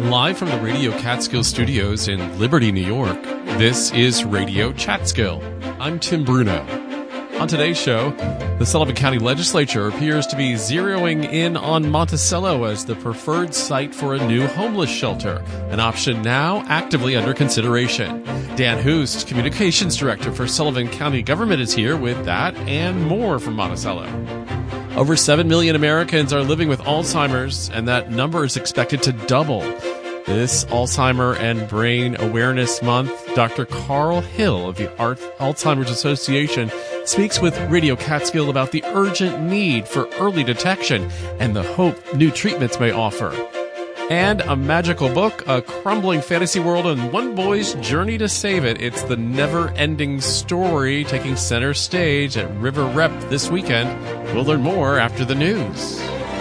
Live from the Radio Catskill Studios in Liberty, New York, this is Radio Catskill. I'm Tim Bruno. On today's show, the Sullivan County Legislature appears to be zeroing in on Monticello as the preferred site for a new homeless shelter, an option now actively under consideration. Dan Hoost, Communications Director for Sullivan County Government, is here with that and more from Monticello. Over 7 million Americans are living with Alzheimer's, and that number is expected to double. This Alzheimer and Brain Awareness Month, Dr. Carl Hill of the Alzheimer's Association speaks with Radio Catskill about the urgent need for early detection and the hope new treatments may offer. And a magical book, a crumbling fantasy world, and one boy's journey to save it. It's the never-ending story taking center stage at River Rep this weekend. We'll learn more after the news.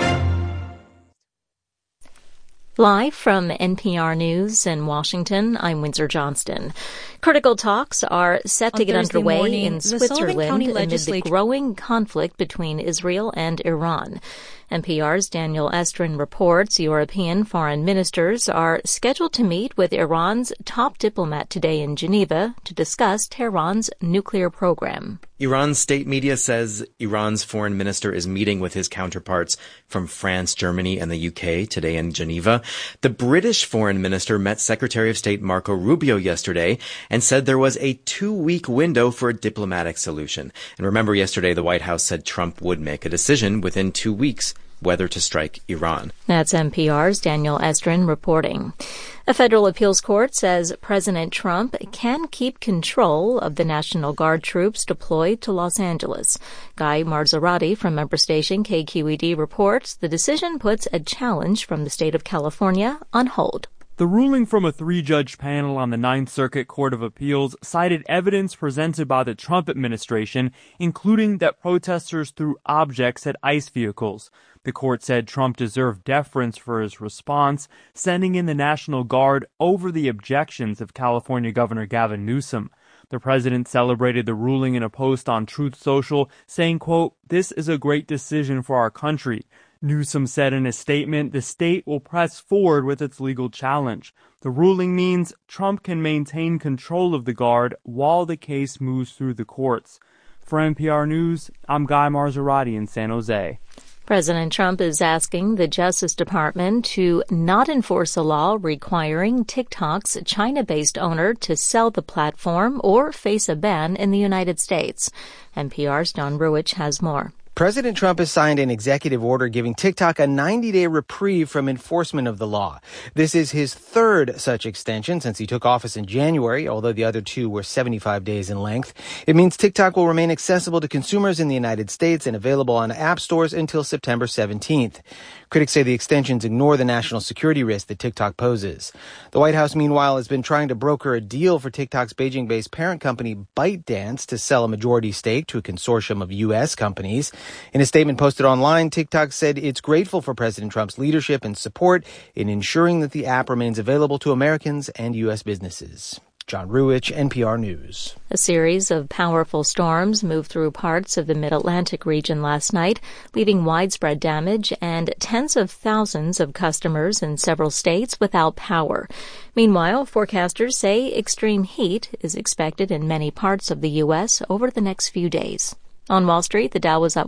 Live from NPR News in Washington, I'm Windsor Johnston. Critical talks are set to get underway in Switzerland amid the growing conflict between Israel and Iran. NPR's Daniel Estrin reports European foreign ministers are scheduled to meet with Iran's top diplomat today in Geneva to discuss Tehran's nuclear program. Iran's state media says Iran's foreign minister is meeting with his counterparts from France, Germany, and the UK today in Geneva. The British foreign minister met Secretary of State Marco Rubio yesterday and said there was a 2-week window for a diplomatic solution. And remember, yesterday the White House said Trump would make a decision within 2 weeks whether to strike Iran. That's NPR's Daniel Estrin reporting. A federal appeals court says President Trump can keep control of the National Guard troops deployed to Los Angeles. Guy Marzorati from member station KQED reports the decision puts a challenge from the state of California on hold. The ruling from a 3-judge panel on the Ninth Circuit Court of Appeals cited evidence presented by the Trump administration, including that protesters threw objects at ICE vehicles. The court said Trump deserved deference for his response, sending in the National Guard over the objections of California Governor Gavin Newsom. The president celebrated the ruling in a post on Truth Social, saying, quote, "This is a great decision for our country." Newsom said in a statement the state will press forward with its legal challenge. The ruling means Trump can maintain control of the Guard while the case moves through the courts. For NPR News, I'm Guy Marzorati in San Jose. President Trump is asking the Justice Department to not enforce a law requiring TikTok's China-based owner to sell the platform or face a ban in the United States. NPR's John Ruich has more. President Trump has signed an executive order giving TikTok a 90-day reprieve from enforcement of the law. This is his third such extension since he took office in January, although the other two were 75 days in length. It means TikTok will remain accessible to consumers in the United States and available on app stores until September 17th. Critics say the extensions ignore the national security risk that TikTok poses. The White House, meanwhile, has been trying to broker a deal for TikTok's Beijing-based parent company ByteDance to sell a majority stake to a consortium of U.S. companies. In a statement posted online, TikTok said it's grateful for President Trump's leadership and support in ensuring that the app remains available to Americans and U.S. businesses. John Ruich, NPR News. A series of powerful storms moved through parts of the Mid-Atlantic region last night, leaving widespread damage and tens of thousands of customers in several states without power. Meanwhile, forecasters say extreme heat is expected in many parts of the U.S. over the next few days. On Wall Street, the Dow was up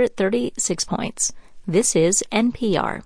136 points. This is NPR.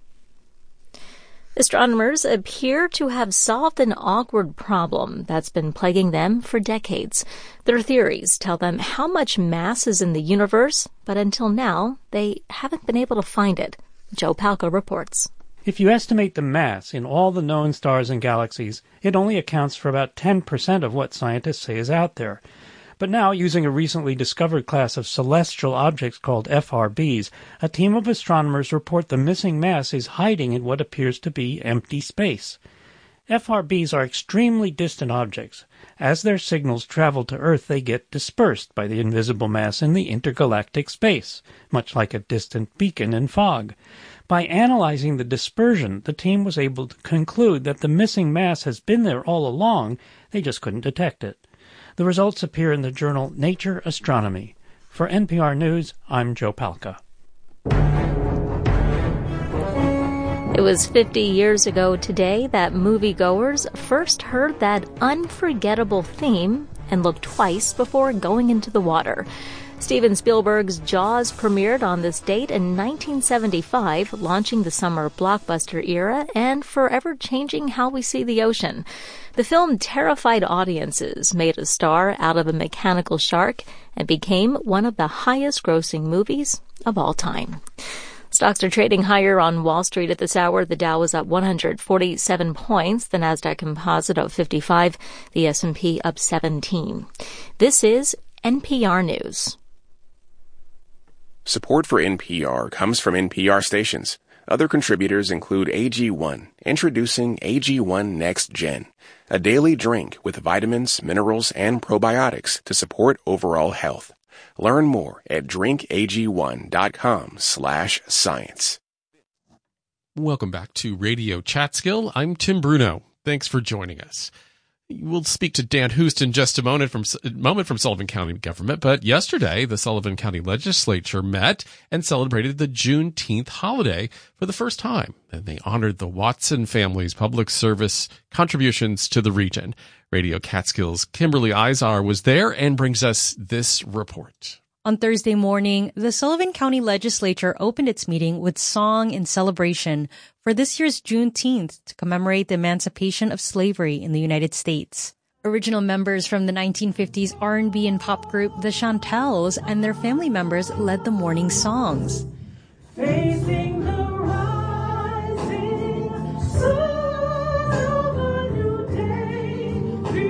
Astronomers appear to have solved an awkward problem that's been plaguing them for decades. Their theories tell them how much mass is in the universe, but until now, they haven't been able to find it. Joe Palca reports. If you estimate the mass in all the known stars and galaxies, it only accounts for about 10% of what scientists say is out there. But now, using a recently discovered class of celestial objects called FRBs, a team of astronomers report the missing mass is hiding in what appears to be empty space. FRBs are extremely distant objects. As their signals travel to Earth, they get dispersed by the invisible mass in the intergalactic space, much like a distant beacon in fog. By analyzing the dispersion, the team was able to conclude that the missing mass has been there all along, they just couldn't detect it. The results appear in the journal Nature Astronomy. For NPR News, I'm Joe Palca. It was 50 years ago today that moviegoers first heard that unforgettable theme and looked twice before going into the water. Steven Spielberg's Jaws premiered on this date in 1975, launching the summer blockbuster era and forever changing how we see the ocean. The film terrified audiences, made a star out of a mechanical shark, and became one of the highest-grossing movies of all time. Stocks are trading higher on Wall Street at this hour. The Dow is up 147 points, the Nasdaq Composite up 55, the S&P up 17. This is NPR News. Support for NPR comes from NPR stations. Other contributors include AG1, introducing AG1 Next Gen, a daily drink with vitamins, minerals, and probiotics to support overall health. Learn more at drinkag1.com/science. Welcome back to Radio Chatskill. I'm Tim Bruno. Thanks for joining us. We'll speak to Dan Houston in just a moment from Sullivan County government, but yesterday the Sullivan County Legislature met and celebrated the Juneteenth holiday for the first time, and they honored the Watson family's public service contributions to the region. Radio Catskill's Kimberly Izar was there and brings us this report. On Thursday morning, the Sullivan County Legislature opened its meeting with song and celebration for this year's Juneteenth to commemorate the emancipation of slavery in the United States. Original members from the 1950s R&B and pop group The Chantels and their family members led the morning songs. Facing the rising sun of a new day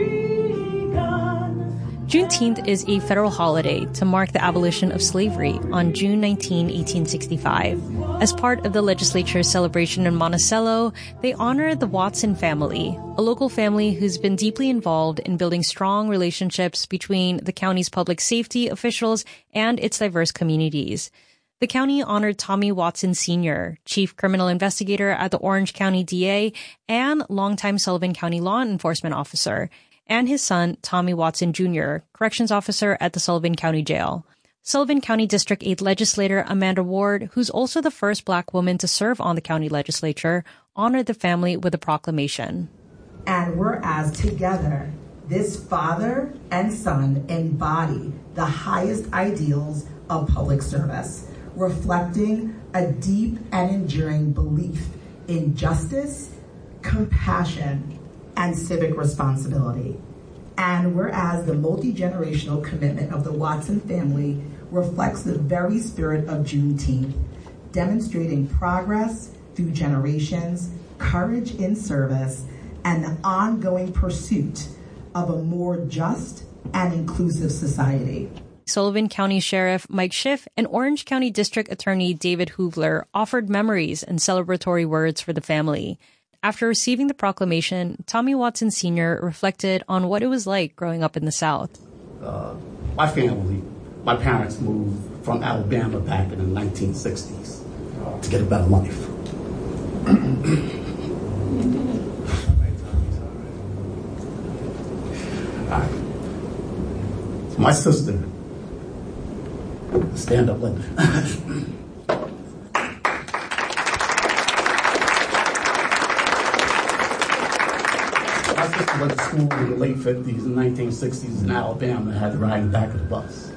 begun. Juneteenth is a federal holiday to mark the abolition of slavery on June 19, 1865. As part of the legislature's celebration in Monticello, they honor the Watson family, a local family who's been deeply involved in building strong relationships between the county's public safety officials and its diverse communities. The county honored Tommy Watson Sr., chief criminal investigator at the Orange County DA and longtime Sullivan County law enforcement officer, and his son, Tommy Watson Jr., corrections officer at the Sullivan County Jail. Sullivan County District 8 legislator Amanda Ward, who's also the first Black woman to serve on the county legislature, honored the family with a proclamation. And whereas together, this father and son embody the highest ideals of public service, reflecting a deep and enduring belief in justice, compassion, and civic responsibility. And whereas the multi-generational commitment of the Watson family reflects the very spirit of Juneteenth, demonstrating progress through generations, courage in service, and the ongoing pursuit of a more just and inclusive society. Sullivan County Sheriff Mike Schiff and Orange County District Attorney David Hoovler offered memories and celebratory words for the family. After receiving the proclamation, Tommy Watson Sr. reflected on what it was like growing up in the South. My family, my parents moved from Alabama back in the 1960s to get a better life. My sister, stand up, Linda. My sister went to school in the late 50s and 1960s in Alabama and had to ride in the back of the bus.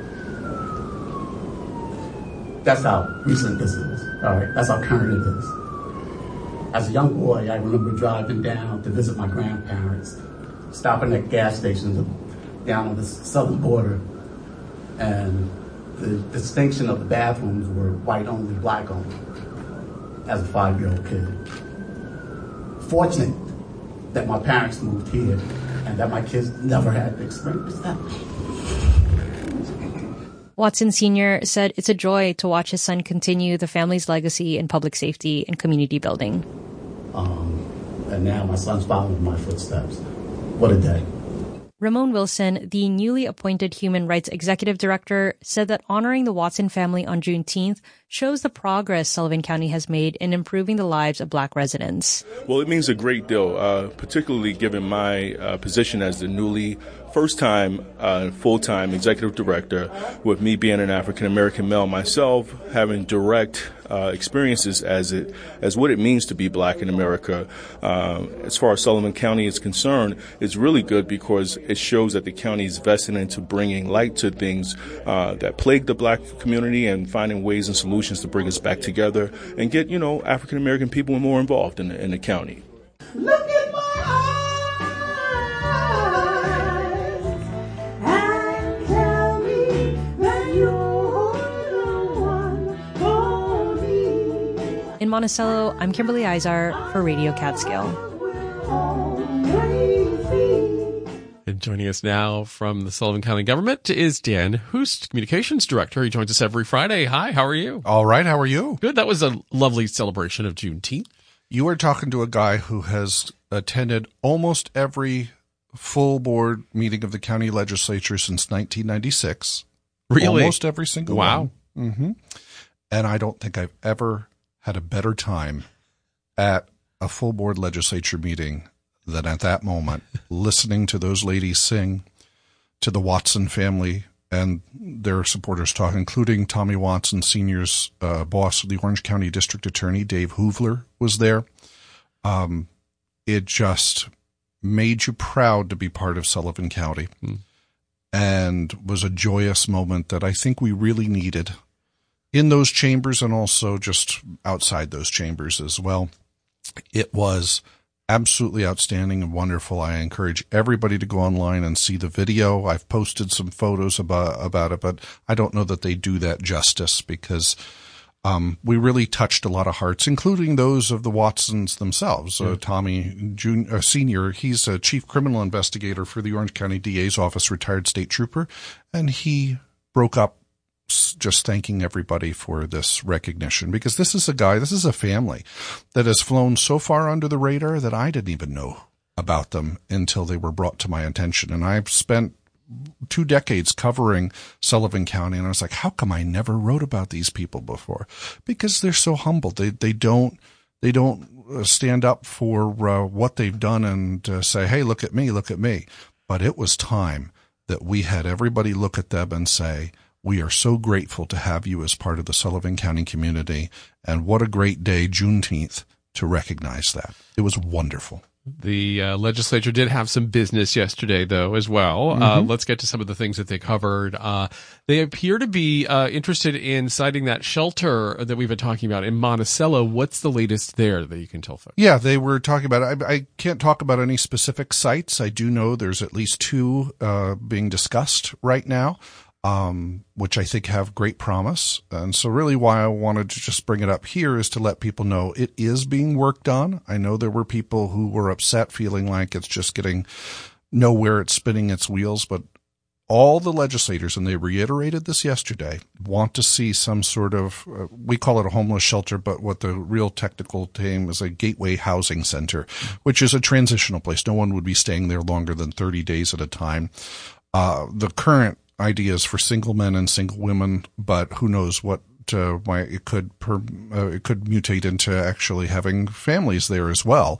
That's how recent this is, all right? That's how current it is. As a young boy, I remember driving down to visit my grandparents, stopping at gas stations down on the southern border, and the distinction of the bathrooms were white only, black only, as a 5-year-old kid. Fortunate that my parents moved here and that my kids never had to experience that. Watson Sr. said it's a joy to watch his son continue the family's legacy in public safety and community building. And now my son's following in my footsteps. What a day. Ramon Wilson, the newly appointed Human Rights Executive Director, said that honoring the Watson family on Juneteenth shows the progress Sullivan County has made in improving the lives of Black residents. Well, it means a great deal, particularly given my position as the newly first time full-time executive director, with me being an African-American male myself, having direct experiences as what it means to be black in America. As far as Sullivan County is concerned, it's really good because it shows that the county is vested into bringing light to things that plague the black community and finding ways and solutions to bring us back together and get, African-American people more involved in the county. Look at my eyes and tell me that you're the one for me. In Monticello, I'm Kimberly Izar for Radio Catskill. And joining us now from the Sullivan County government is Dan Hoost, Communications Director. He joins us every Friday. Hi, how are you? All right, how are you? Good. That was a lovely celebration of Juneteenth. You are talking to a guy who has attended almost every full board meeting of the county legislature since 1996. Really? Almost every single one. Wow. Mm-hmm. And I don't think I've ever had a better time at a full board legislature meeting than at that moment, listening to those ladies sing, to the Watson family and their supporters talk, including Tommy Watson Sr.'s boss, the Orange County District Attorney, Dave Hoovler, was there. It just made you proud to be part of Sullivan County and was a joyous moment that I think we really needed in those chambers and also just outside those chambers as well. It was absolutely outstanding and wonderful. I encourage everybody to go online and see the video. I've posted some photos about it, but I don't know that they do that justice because we really touched a lot of hearts, including those of the Watsons themselves. Tommy Sr., he's a chief criminal investigator for the Orange County DA's office, retired state trooper, and he broke up just thanking everybody for this recognition, because this is a family that has flown so far under the radar that I didn't even know about them until they were brought to my attention. And I've spent 2 decades covering Sullivan County, and I was like, how come I never wrote about these people before? Because they're so humble. They don't stand up for what they've done and say, hey, look at me. But it was time that we had everybody look at them and say, we are so grateful to have you as part of the Sullivan County community, and what a great day, Juneteenth, to recognize that. It was wonderful. The legislature did have some business yesterday, though, as well. Let's get to some of the things that they covered. They appear to be interested in citing that shelter that we've been talking about in Monticello. What's the latest there that you can tell folks? Yeah, they were talking about it. I can't talk about any specific sites. I do know there's at least 2 being discussed right now, which I think have great promise. And so really why I wanted to just bring it up here is to let people know it is being worked on. I know there were people who were upset, feeling like it's just getting nowhere, it's spinning its wheels, but all the legislators, and they reiterated this yesterday, want to see some sort of, we call it a homeless shelter, but what the real technical term is a gateway housing center, which is a transitional place. No one would be staying there longer than 30 days at a time. The current ideas for single men and single women, but who knows why it could mutate into actually having families there as well.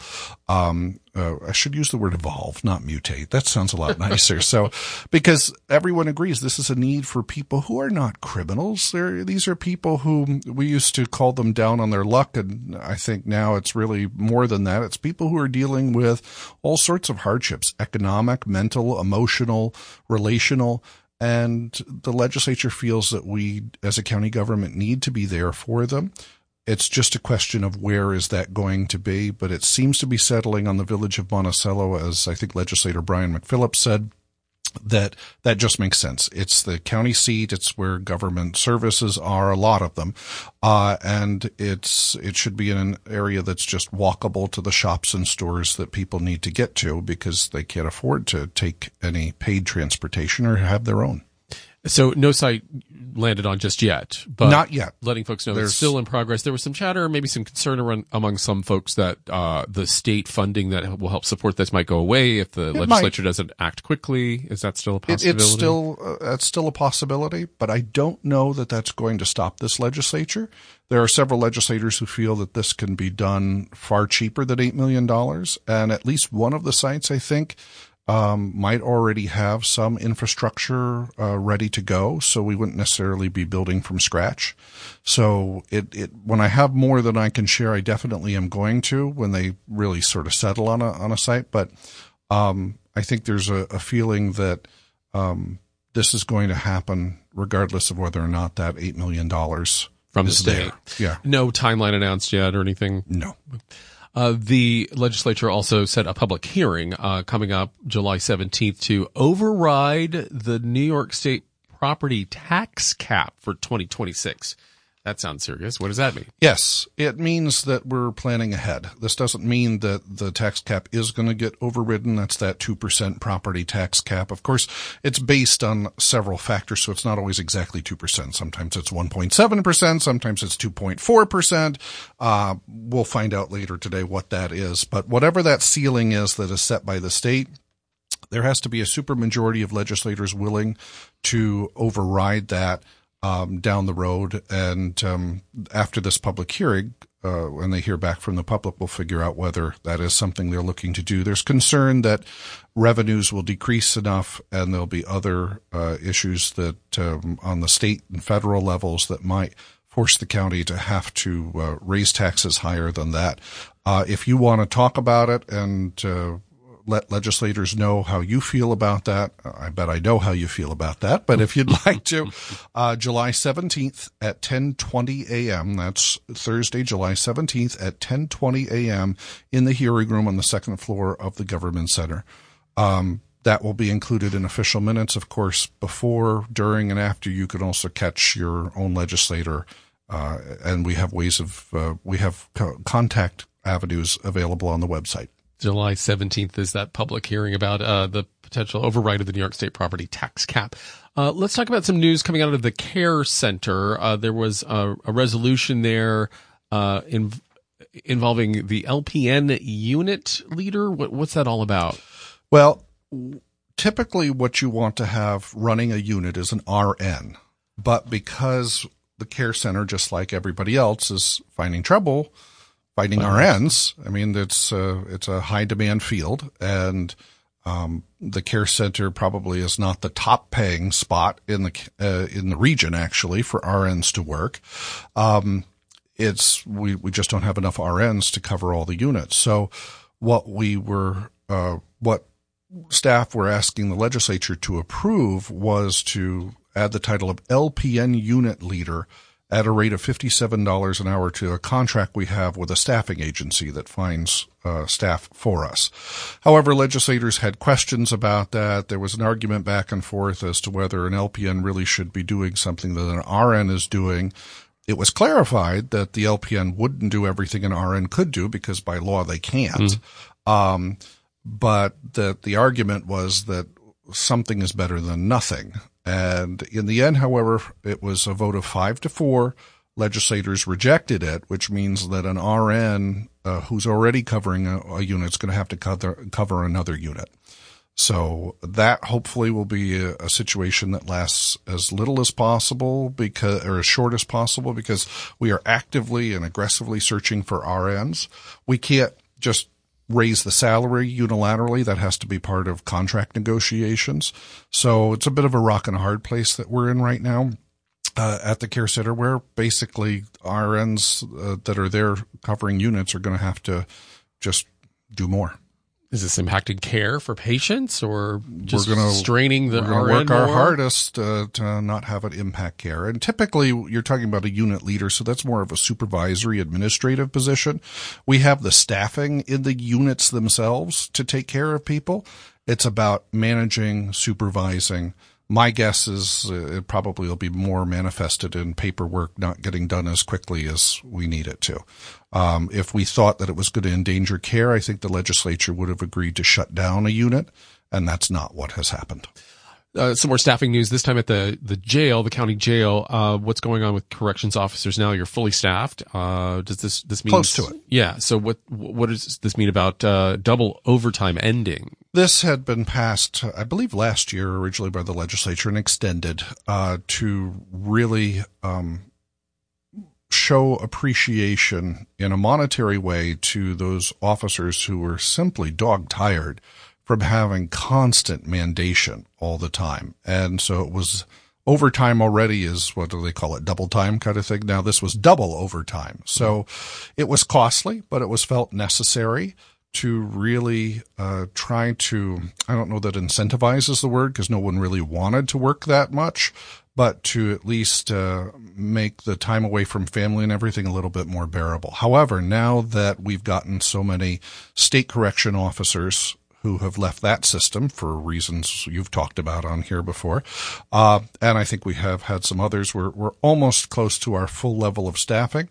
I should use the word evolve, not mutate. That sounds a lot nicer. So, because everyone agrees this is a need for people who are not criminals. These are people who we used to call them down on their luck, and I think now it's really more than that. It's people who are dealing with all sorts of hardships: economic, mental, emotional, relational. And the legislature feels that we, as a county government, need to be there for them. It's just a question of where is that going to be, but it seems to be settling on the village of Monticello, as I think legislator Brian McPhillips said, that just makes sense. It's the county seat. It's where government services are, a lot of them. And it should be in an area that's just walkable to the shops and stores that people need to get to because they can't afford to take any paid transportation or have their own. So no site landed on just yet, but not yet. Letting folks know it's still in progress. There was some chatter, maybe some concern among some folks that the state funding that will help support this might go away if the legislature doesn't act quickly. Is that still a possibility? It's still a possibility, but I don't know that that's going to stop this legislature. There are several legislators who feel that this can be done far cheaper than $8 million, and at least one of the sites, I think, might already have some infrastructure ready to go, so we wouldn't necessarily be building from scratch. So when I have more than I can share, I definitely am going to when they really sort of settle on a site. But I think there's a feeling that this is going to happen regardless of whether or not that $8 million from the state. There. Yeah. No timeline announced yet or anything? No. The legislature also set a public hearing coming up July 17th to override the New York State property tax cap for 2026. That sounds serious. What does that mean? Yes, it means that we're planning ahead. This doesn't mean that the tax cap is going to get overridden. That's that 2% property tax cap. Of course, it's based on several factors, so it's not always exactly 2%. Sometimes it's 1.7%. Sometimes it's 2.4%. We'll find out later today what that is. But whatever that ceiling is that is set by the state, there has to be a supermajority of legislators willing to override that down the road. And after this public hearing, when they hear back from the public, we'll figure out whether that is something they're looking to do. There's concern that revenues will decrease enough and there'll be other issues that on the state and federal levels that might force the county to have to raise taxes higher than that. If you want to talk about it and let legislators know how you feel about that. I bet I know how you feel about that. But if you'd like to, July 17th at 10:20 a.m., that's Thursday, July 17th at 10:20 a.m. in the hearing room on the second floor of the Government Center. That will be included in official minutes, of course, before, during, and after. You can also catch your own legislator. And we have we have contact avenues available on the website. July 17th is that public hearing about the potential override of the New York State property tax cap. Let's talk about some news coming out of the Care Center. There was a resolution there involving the LPN unit leader. What's that all about? Well, typically what you want to have running a unit is an RN. But because the Care Center, just like everybody else, is finding trouble finding RNs. I mean, it's a high demand field, and the Care Center probably is not the top paying spot in the region actually for RNs to work. We just don't have enough RNs to cover all the units. So what staff were asking the legislature to approve was to add the title of LPN unit leader at a rate of $57 an hour to a contract we have with a staffing agency that finds staff for us. However, legislators had questions about that. There was an argument back and forth as to whether an LPN really should be doing something that an RN is doing. It was clarified that the LPN wouldn't do everything an RN could do because by law they can't. But the argument was that something is better than nothing. And in the end, however, it was a vote of 5-4. Legislators rejected it, which means that an RN who's already covering a unit is going to have to cover another unit. So that hopefully will be a situation that lasts as little as possible or as short as possible, because we are actively and aggressively searching for RNs. We can't just raise the salary unilaterally. That has to be part of contract negotiations. So it's a bit of a rock and a hard place that we're in right now at the Care Center, where basically RNs that are there covering units are going to have to just do more. Is this impacting care for patients, or just straining the RN more? We're going to work our hardest to not have it impact care. And typically you're talking about a unit leader, so that's more of a supervisory administrative position. We have the staffing in the units themselves to take care of people. It's about managing, supervising. My guess is it probably will be more manifested in paperwork not getting done as quickly as we need it to. If we thought that it was going to endanger care, I think the legislature would have agreed to shut down a unit, and that's not what has happened. Some more staffing news, this time at the jail, the county jail. What's going on with corrections officers now? You're fully staffed. Does this mean close to it? Yeah. So what does this mean about double overtime ending? This had been passed, I believe, last year originally by the legislature and extended to really show appreciation in a monetary way to those officers who were simply dog-tired from having constant mandation all the time. And so it was overtime already is, what do they call it, double time kind of thing. Now this was double overtime. So it was costly, but it was felt necessary to really try to, I don't know that incentivize is the word because no one really wanted to work that much, but to at least make the time away from family and everything a little bit more bearable. However, now that we've gotten so many state correction officers who have left that system for reasons you've talked about on here before. And I think we have had some others. We're almost close to our full level of staffing.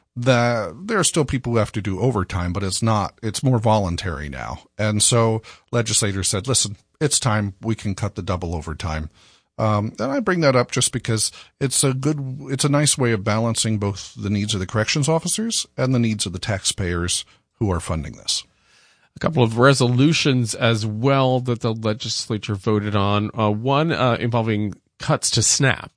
There are still people who have to do overtime, but it's more voluntary now. And so legislators said, listen, it's time we can cut the double overtime. And I bring that up just because it's a nice way of balancing both the needs of the corrections officers and the needs of the taxpayers who are funding this. A couple of resolutions as well that the legislature voted on. One involving cuts to SNAP.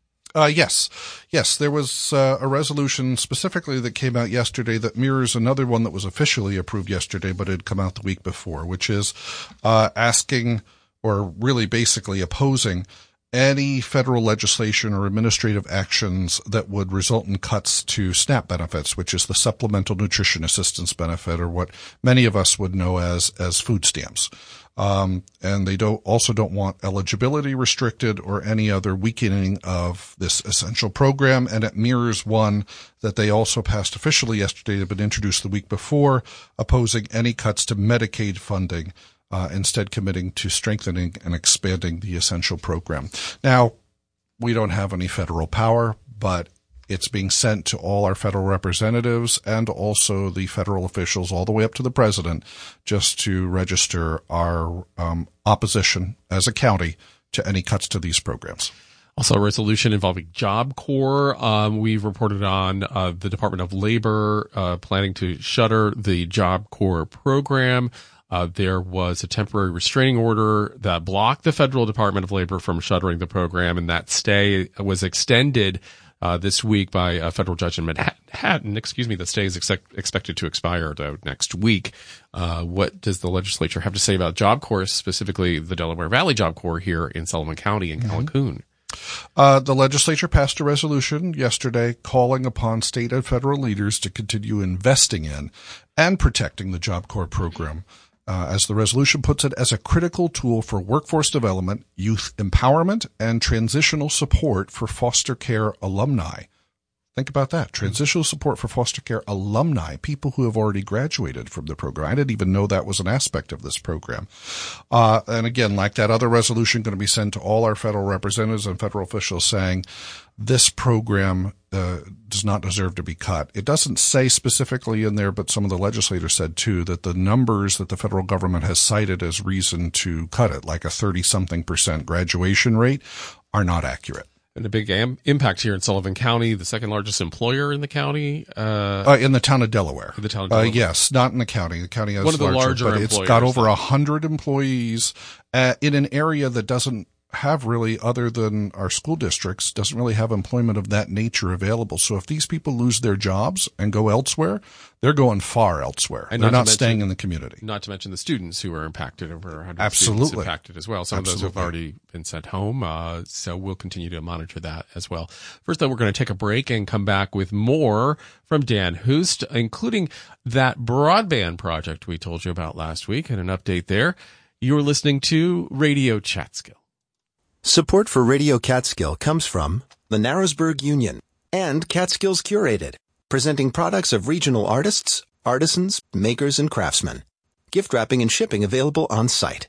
Yes. There was a resolution specifically that came out yesterday that mirrors another one that was officially approved yesterday, but it had come out the week before, which is asking, or really basically opposing, any federal legislation or administrative actions that would result in cuts to SNAP benefits, which is the Supplemental Nutrition Assistance Benefit, or what many of us would know as food stamps. And they also don't want eligibility restricted or any other weakening of this essential program. And it mirrors one that they also passed officially yesterday, but introduced the week before, opposing any cuts to Medicaid funding, instead committing to strengthening and expanding the essential program. Now, we don't have any federal power, but it's being sent to all our federal representatives and also the federal officials all the way up to the president just to register our opposition as a county to any cuts to these programs. Also, a resolution involving Job Corps. We've reported on the Department of Labor planning to shutter the Job Corps program. There was a temporary restraining order that blocked the Federal Department of Labor from shuttering the program, and that stay was extended this week by a federal judge in Manhattan. The stay is expected to expire next week. What does the legislature have to say about Job Corps, specifically the Delaware Valley Job Corps here in Sullivan County in Calhoun? The legislature passed a resolution yesterday calling upon state and federal leaders to continue investing in and protecting the Job Corps program. As the resolution puts it, as a critical tool for workforce development, youth empowerment, and transitional support for foster care alumni. Think about that. Transitional support for foster care alumni, people who have already graduated from the program. I didn't even know that was an aspect of this program. And again, like that other resolution, going to be sent to all our federal representatives and federal officials saying this program does not deserve to be cut. It doesn't say specifically in there, but some of the legislators said too, that the numbers that the federal government has cited as reason to cut it, like a 30-something% graduation rate, are not accurate. And a big impact here in Sullivan County, the second largest employer in the county. In the town of Delaware. In the town of Delaware. Yes, not in the county. The county has one of the larger but employers. It's got over 100 employees in an area that doesn't have really, other than our school districts, doesn't really have employment of that nature available. So if these people lose their jobs and go elsewhere, they're going far elsewhere. And they're not staying in the community. Not to mention the students who are impacted, over 100 Absolutely. students impacted as well. Some of those have already been sent home. So we'll continue to monitor that as well. First, though, we're going to take a break and come back with more from Dan Hoost, including that broadband project we told you about last week and an update there. You're listening to Radio Catskill. Support for Radio Catskill comes from the Narrowsburg Union and Catskills Curated, presenting products of regional artists, artisans, makers, and craftsmen. Gift wrapping and shipping available on site.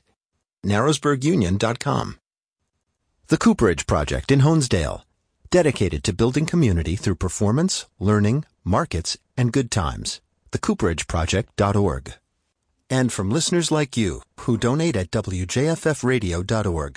Narrowsburgunion.com. The Cooperage Project in Honesdale, dedicated to building community through performance, learning, markets, and good times. TheCooperageProject.org. And from listeners like you who donate at WJFFradio.org.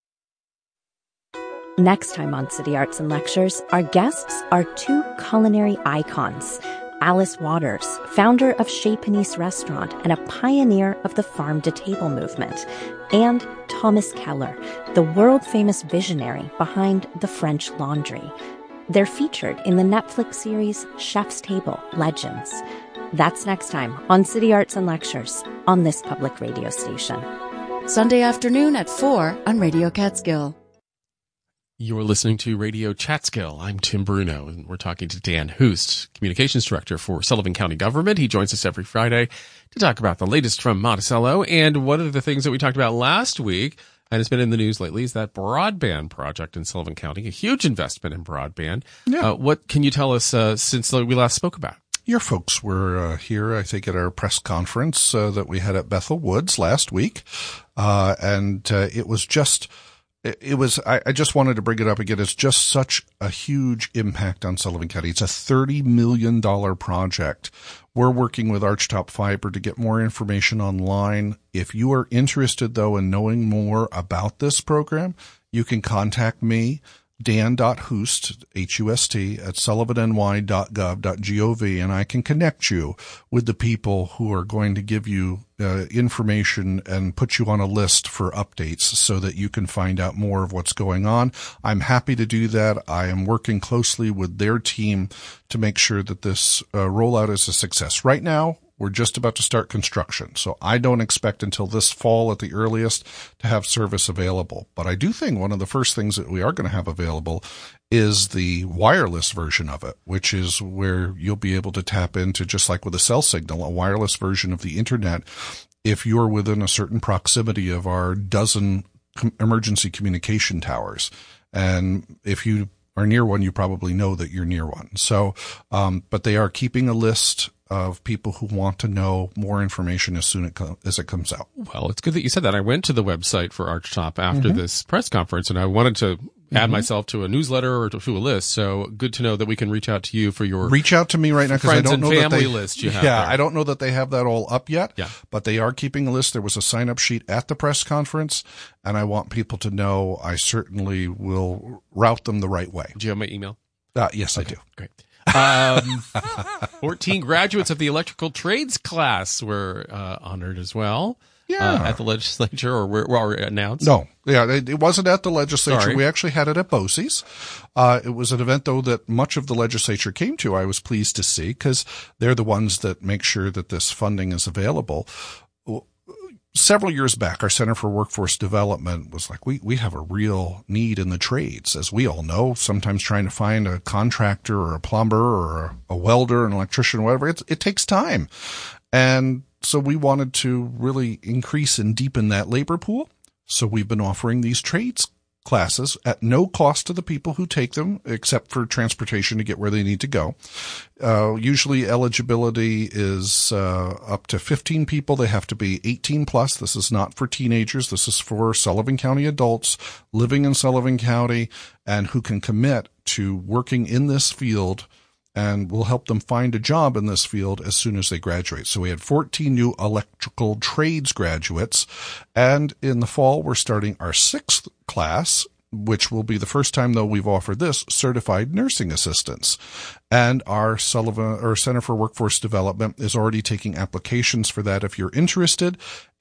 Next time on City Arts and Lectures, our guests are two culinary icons. Alice Waters, founder of Chez Panisse Restaurant and a pioneer of the farm-to-table movement, and Thomas Keller, the world-famous visionary behind the French Laundry. They're featured in the Netflix series Chef's Table: Legends. That's next time on City Arts and Lectures on this public radio station. Sunday afternoon at 4 on Radio Catskill. You're listening to Radio Catskill. I'm Tim Bruno, and we're talking to Dan Hoost, Communications Director for Sullivan County Government. He joins us every Friday to talk about the latest from Monticello. And one of the things that we talked about last week, and it's been in the news lately, is that broadband project in Sullivan County, a huge investment in broadband. Yeah. What can you tell us since we last spoke about? Your folks were here, I think, at our press conference that we had at Bethel Woods last week. And it was just... I just wanted to bring it up again. It's just such a huge impact on Sullivan County. It's a $30 million project. We're working with Archtop Fiber to get more information online. If you are interested, though, in knowing more about this program, you can contact me, Dan.Hoost, H-U-S-T, at sullivany.gov.gov, and I can connect you with the people who are going to give you information and put you on a list for updates so that you can find out more of what's going on. I'm happy to do that. I am working closely with their team to make sure that this rollout is a success. Right now, we're just about to start construction, so I don't expect until this fall at the earliest to have service available. But I do think one of the first things that we are going to have available is the wireless version of it, which is where you'll be able to tap into, just like with a cell signal, a wireless version of the internet if you're within a certain proximity of our dozen emergency communication towers. And if you are near one, you probably know that you're near one. So, but they are keeping a list of people who want to know more information as soon as it comes out. Well, it's good that you said that. I went to the website for Archtop after this press conference, and I wanted to add myself to a newsletter or to a list. So good to know that we can reach out to you for your reach out to me right now, because I don't know that family list you have. Yeah, there. I don't know that they have that all up yet. Yeah, but they are keeping a list. There was a sign-up sheet at the press conference, and I want people to know I certainly will route them the right way. Do you have my email? Yes, okay, I do. Great. 14 graduates of the electrical trades class were honored as well. Yeah. At the legislature, or were announced? No. Yeah, it wasn't at the legislature. Sorry. We actually had it at BOCES. It was an event, though, that much of the legislature came to. I was pleased to see, because they're the ones that make sure that this funding is available. Several years back, our Center for Workforce Development was like, we have a real need in the trades. As we all know, sometimes trying to find a contractor or a plumber or a welder, an electrician, whatever, it takes time. And so we wanted to really increase and deepen that labor pool. So we've been offering these trades classes at no cost to the people who take them, except for transportation to get where they need to go. Usually eligibility is up to 15 people. They have to be 18 plus. This is not for teenagers. This is for Sullivan County adults living in Sullivan County and who can commit to working in this field, and we'll help them find a job in this field as soon as they graduate. So we had 14 new electrical trades graduates, and in the fall we're starting our 6th class, which will be the first time, though, we've offered this, certified nursing assistants. And our Center for Workforce Development is already taking applications for that. If you're interested,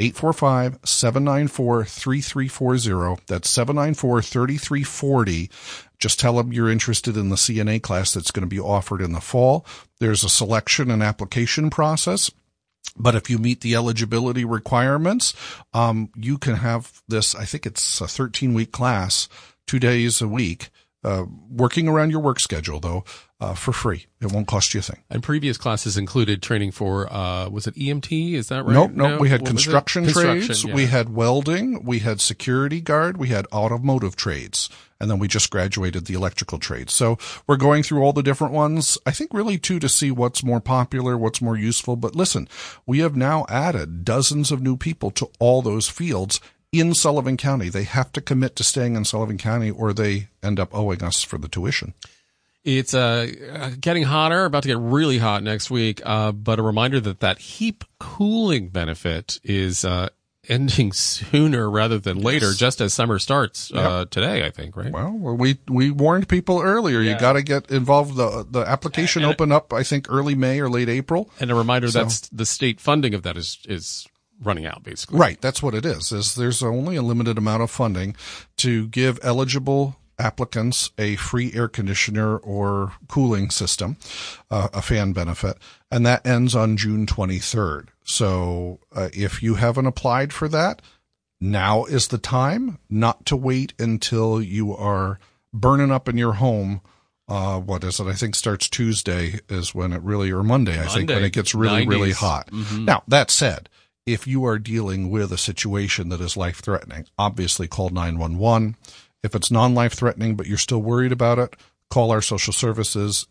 845-794-3340. That's 794-3340. Just tell them you're interested in the CNA class that's going to be offered in the fall. There's a selection and application process. But if you meet the eligibility requirements, you can have this, I think it's a 13-week class, 2 days a week, working around your work schedule, though, for free. It won't cost you a thing. And previous classes included training for, was it EMT? Is that right? Nope. We had construction trades. Yeah. We had welding. We had security guard. We had automotive trades. And then we just graduated the electrical trades. So we're going through all the different ones, I think really too, to see what's more popular, what's more useful. But listen, we have now added dozens of new people to all those fields in Sullivan County. They have to commit to staying in Sullivan County or they end up owing us for the tuition. It's getting hotter, about to get really hot next week. But a reminder that heat cooling benefit is ending sooner rather than later, just as summer starts today, I think, right? Well, we warned people earlier. Yeah. You got to get involved. The application opened up, I think, early May or late April. And a reminder that the state funding of that is running out, basically. Right. That's what it is there's only a limited amount of funding to give eligible applicants a free air conditioner or cooling system, a fan benefit, and that ends on June 23rd. So if you haven't applied for that, now is the time, not to wait until you are burning up in your home. What is it? I think starts Tuesday is when it really, or Monday, I think, when it gets really, 90s. really hot. Mm-hmm. Now, that said, if you are dealing with a situation that is life-threatening, obviously call 911. If it's non-life-threatening, but you're still worried about it, call our social services,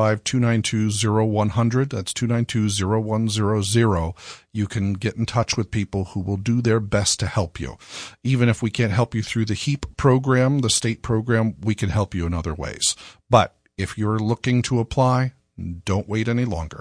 845-292-0100. That's 292-0100. You can get in touch with people who will do their best to help you. Even if we can't help you through the HEAP program, the state program, we can help you in other ways. But if you're looking to apply, don't wait any longer.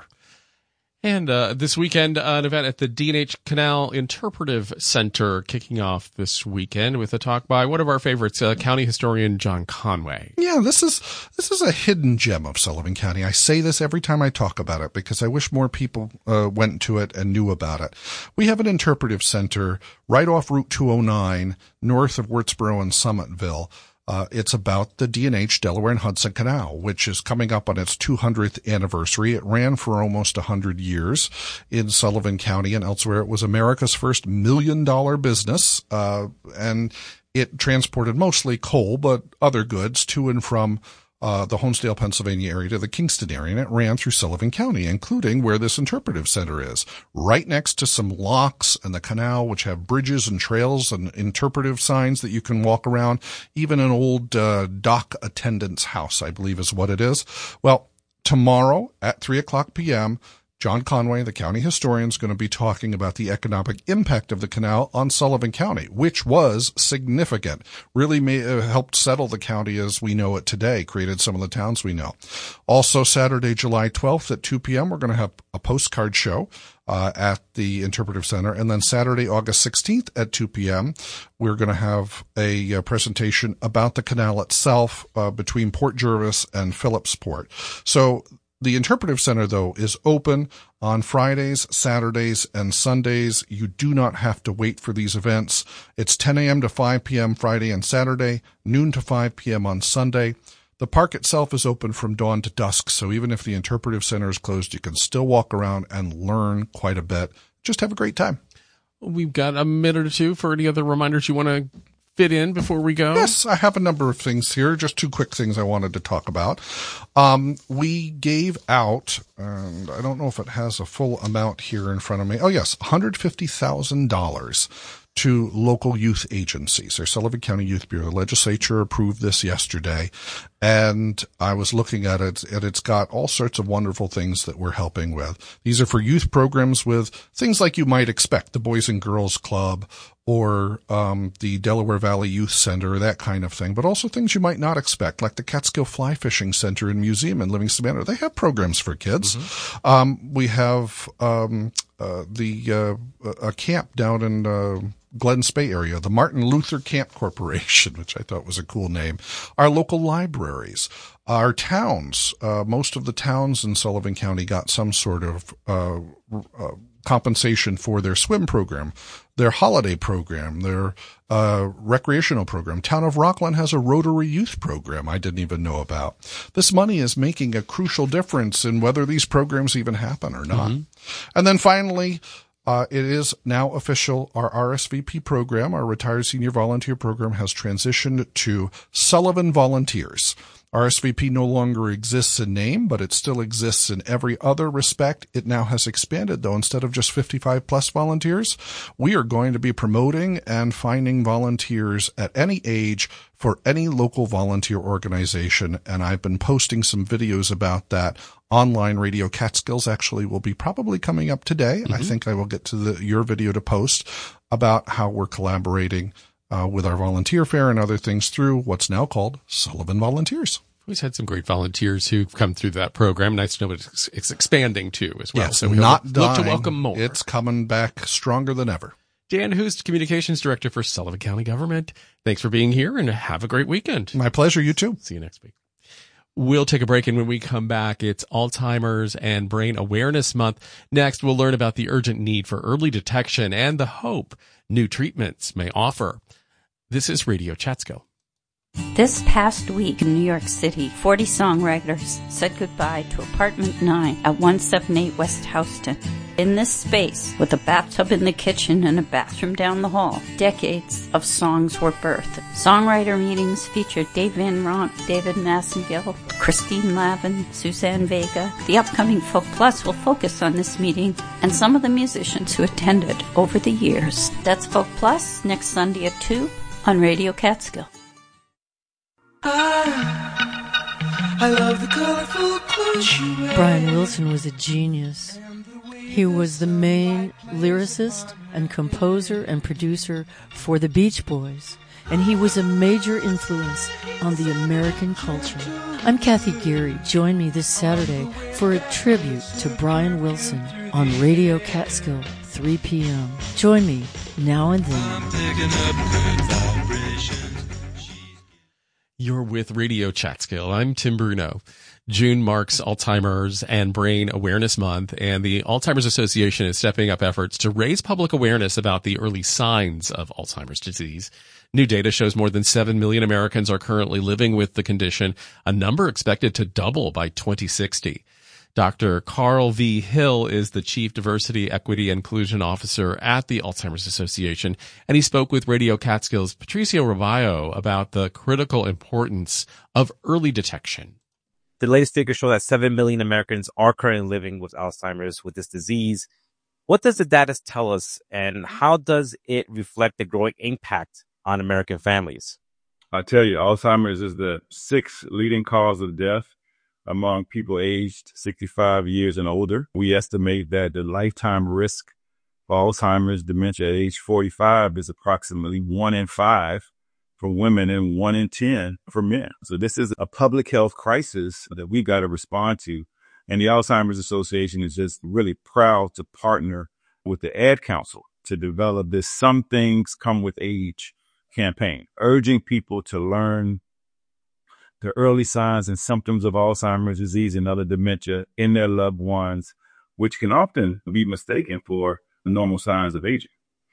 And this weekend, an event at the D&H Canal Interpretive Center kicking off this weekend with a talk by one of our favorites, county historian John Conway. Yeah, this is a hidden gem of Sullivan County. I say this every time I talk about it because I wish more people went to it and knew about it. We have an interpretive center right off Route 209, north of Wurtsboro and Summitville. It's about the D&H Delaware and Hudson Canal, which is coming up on its 200th anniversary. It ran for almost 100 years in Sullivan County and elsewhere. It was America's first $1 million business, and it transported mostly coal, but other goods to and from the Honesdale, Pennsylvania area to the Kingston area, and it ran through Sullivan County, including where this interpretive center is, right next to some locks and the canal, which have bridges and trails and interpretive signs that you can walk around. Even an old dock attendant's house, I believe is what it is. Well, tomorrow at 3:00 p.m., John Conway, the county historian, is going to be talking about the economic impact of the canal on Sullivan County, which was significant, really helped settle the county as we know it today, created some of the towns we know. Also, Saturday, July 12th at 2 p.m., we're going to have a postcard show at the Interpretive Center. And then Saturday, August 16th at 2 p.m., we're going to have a presentation about the canal itself between Port Jervis and Phillipsport. So the Interpretive Center, though, is open on Fridays, Saturdays, and Sundays. You do not have to wait for these events. It's 10 a.m. to 5 p.m. Friday and Saturday, noon to 5 p.m. on Sunday. The park itself is open from dawn to dusk, so even if the Interpretive Center is closed, you can still walk around and learn quite a bit. Just have a great time. We've got a minute or two for any other reminders you want to fit in before we go? Yes, I have a number of things here. Just two quick things I wanted to talk about. We gave out, and I don't know if it has a full amount here in front of me. Oh, yes, $150,000 to local youth agencies. Our Sullivan County Youth Bureau. The legislature approved this yesterday, and I was looking at it, and it's got all sorts of wonderful things that we're helping with. These are for youth programs with things like you might expect, the Boys and Girls Club or the Delaware Valley Youth Center, that kind of thing, but also things you might not expect, like the Catskill Fly Fishing Center and Museum in Livingston Manor. They have programs for kids. Mm-hmm. We have a camp down in Glen Spey area, the Martin Luther Camp Corporation, which I thought was a cool name. Our local libraries, our towns, most of the towns in Sullivan County got some sort of compensation for their swim program, their holiday program, their recreational program. Town of Rockland has a Rotary Youth program I didn't even know about. This money is making a crucial difference in whether these programs even happen or not. Mm-hmm. And then finally, it is now official. Our RSVP program, our Retired Senior Volunteer Program, has transitioned to Sullivan Volunteers. RSVP no longer exists in name, but it still exists in every other respect. It now has expanded, though. Instead of just 55-plus volunteers, we are going to be promoting and finding volunteers at any age for any local volunteer organization, and I've been posting some videos about that online. Radio Catskills actually will be probably coming up today, and I think I will get to your video to post about how we're collaborating with our volunteer fair and other things through what's now called Sullivan Volunteers. We've had some great volunteers who've come through that program. Nice to know it's expanding too as well. Yes, so we look to welcome more. It's coming back stronger than ever. Dan Hoost, Communications Director for Sullivan County Government. Thanks for being here and have a great weekend. My pleasure. You too. See you next week. We'll take a break, and when we come back, it's Alzheimer's and Brain Awareness Month. Next, we'll learn about the urgent need for early detection and the hope new treatments may offer. This is Radio Catskill. This past week in New York City, 40 songwriters said goodbye to Apartment 9 at 178 West Houston. In this space, with a bathtub in the kitchen and a bathroom down the hall, decades of songs were birthed. Songwriter meetings featured Dave Van Ronk, David Massengill, Christine Lavin, Suzanne Vega. The upcoming Folk Plus will focus on this meeting and some of the musicians who attended over the years. That's Folk Plus, next Sunday at 2 on Radio Catskill. I love the colorful clothes you wear. Brian Wilson was a genius. He was the main lyricist and composer and producer for the Beach Boys, and he was a major influence on the American culture. I'm Kathy Geary. Join me this Saturday for a tribute to Brian Wilson on Radio Catskill, 3 p.m. Join me now and then. You're with Radio Catskill. I'm Tim Bruno. June marks Alzheimer's and Brain Awareness Month, and the Alzheimer's Association is stepping up efforts to raise public awareness about the early signs of Alzheimer's disease. New data shows more than 7 million Americans are currently living with the condition, a number expected to double by 2060. Dr. Carl V. Hill is the Chief Diversity, Equity, and Inclusion Officer at the Alzheimer's Association, and he spoke with Radio Catskill's Patricio Robayo about the critical importance of early detection. The latest figures show that 7 million Americans are currently living with Alzheimer's, with this disease. What does the data tell us, and how does it reflect the growing impact on American families? I tell you, Alzheimer's is the 6th leading cause of death among people aged 65 years and older. We estimate that the lifetime risk for Alzheimer's dementia at age 45 is approximately 1 in 5 for women and 1 in 10 for men. So this is a public health crisis that we got to respond to. And the Alzheimer's Association is just really proud to partner with the Ad Council to develop this Some Things Come with Age campaign, urging people to learn the early signs and symptoms of Alzheimer's disease and other dementia in their loved ones, which can often be mistaken for the normal signs of aging.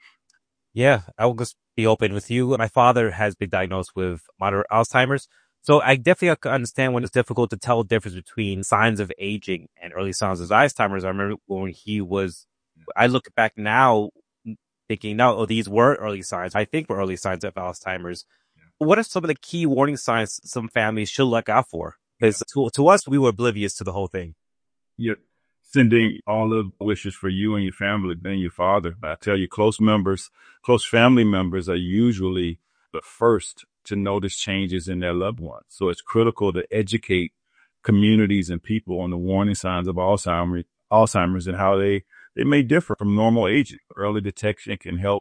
Yeah, I will just be open with you. My father has been diagnosed with moderate Alzheimer's, so I definitely understand when it's difficult to tell the difference between signs of aging and early signs of Alzheimer's. I remember when I look back now thinking, no, these were early signs. I think were early signs of Alzheimer's. What are some of the key warning signs some families should look out for? Because to us, we were oblivious to the whole thing. You're sending all the wishes for you and your family and your father. I tell you, close family members are usually the first to notice changes in their loved ones. So it's critical to educate communities and people on the warning signs of Alzheimer's and how they may differ from normal aging. Early detection can help